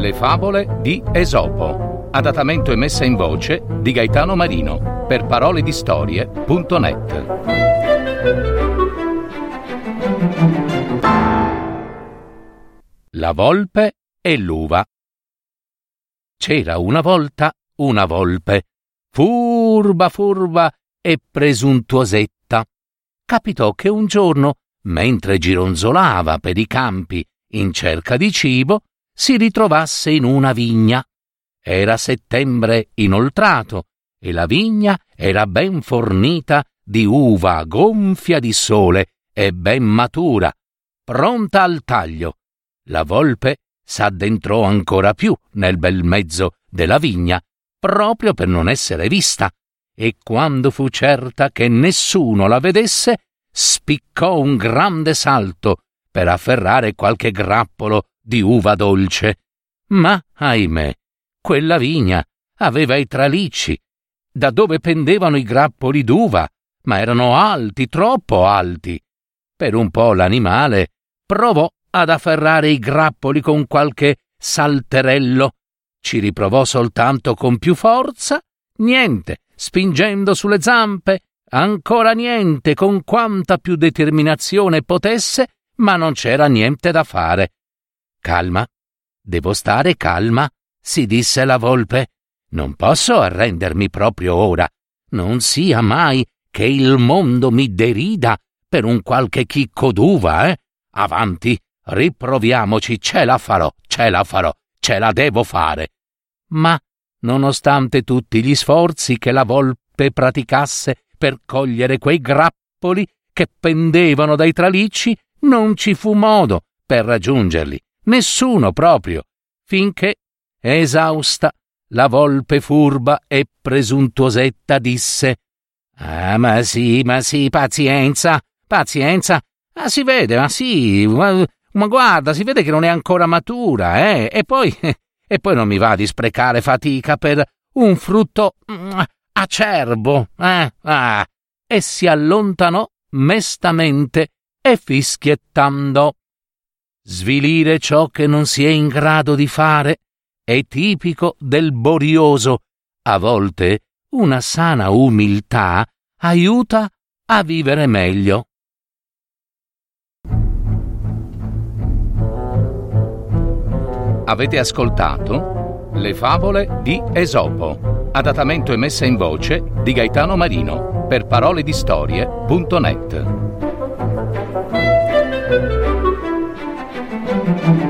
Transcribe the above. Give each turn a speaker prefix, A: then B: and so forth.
A: Le favole di Esopo. Adattamento e messa in voce di Gaetano Marino per paroledistorie.net. La volpe e l'uva. C'era una volta una volpe, furba e presuntuosetta. Capitò che un giorno, mentre gironzolava per i campi in cerca di cibo, si ritrovasse in una vigna. Era settembre inoltrato e la vigna era ben fornita di uva gonfia di sole e ben matura, pronta al taglio. La volpe s'addentrò ancora più nel bel mezzo della vigna, proprio per non essere vista, e quando fu certa che nessuno la vedesse, spiccò un grande salto per afferrare qualche grappolo di uva dolce. Ma, ahimè, quella vigna aveva i tralicci, da dove pendevano i grappoli d'uva, ma erano alti, troppo alti. Per un po' l'animale provò ad afferrare i grappoli con qualche salterello. Ci riprovò soltanto con più forza, niente, spingendo sulle zampe, ancora niente, con quanta più determinazione potesse, ma non c'era niente da fare. Calma, devo stare calma, si disse la volpe. Non posso arrendermi proprio ora. Non sia mai che il mondo mi derida per un qualche chicco d'uva, Avanti, riproviamoci, ce la farò, ce la devo fare. Ma, nonostante tutti gli sforzi che la volpe praticasse per cogliere quei grappoli che pendevano dai tralicci, non ci fu modo per raggiungerli, nessuno proprio, finché, esausta, la volpe furba e presuntuosetta disse: ma sì, pazienza, si vede, ma guarda, si vede che non è ancora matura, e poi non mi va di sprecare fatica per un frutto acerbo, e si allontanò mestamente e fischiettando. Svilire ciò che non si è in grado di fare è tipico del borioso. A volte una sana umiltà aiuta a vivere meglio. Avete ascoltato Le favole di Esopo. Adattamento e messa in voce di Gaetano Marino per paroledistorie.net.